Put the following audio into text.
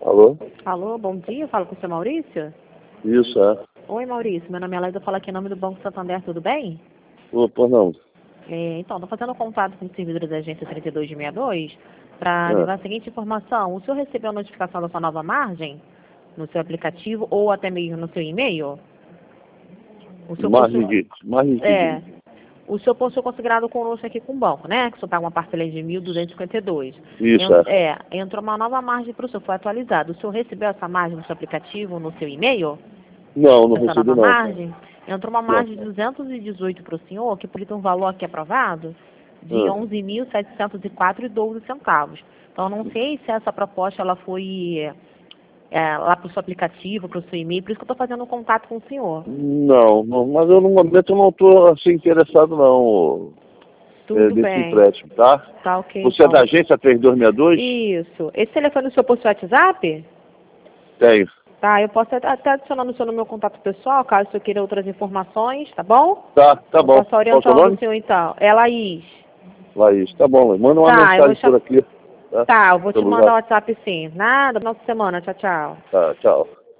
Alô? Alô, bom dia, falo com o seu Maurício? Isso, é. Oi, Maurício, meu nome é Laís, eu falo aqui em nome do Banco Santander, tudo bem? Pô, não. Então, estou fazendo contato com o servidor da agência 3262 para É. levar a seguinte informação. O senhor recebeu a notificação da sua nova margem no seu aplicativo ou até mesmo no seu e-mail? O senhor Margem é, o senhor possui considerado conosco aqui com o banco, né? Que o senhor paga uma parcela de 1.252. Isso, Entrou uma nova margem para o senhor, foi atualizado. O senhor recebeu essa margem no seu aplicativo, no seu e-mail? Não Essa recebi nova não. margem? Entrou uma Não. margem de 218 para o senhor, que por um valor aqui aprovado de Ah. 11.704,12. Então, não sei se essa proposta ela foi lá para o seu aplicativo, para o seu e-mail, por isso que eu estou fazendo um contato com o senhor. Não, mas eu no momento eu não estou assim interessado não Tudo nesse bem. empréstimo, tá? Tá ok, Você então. é da agência 3262? Isso. Esse telefone o senhor possui WhatsApp? Tenho. Tá, eu posso até adicionar o senhor no meu contato pessoal, caso o senhor queira outras informações, tá bom? Tá Eu bom. posso Qual o seu orientar o nome? senhor então. É Laís. Laís, tá bom. Manda uma Tá, eu vou mensagem por aqui. Tá, eu vou te Pelo mandar o zap. WhatsApp sim. Nada, final de semana. Tchau, tchau. Tá, tchau.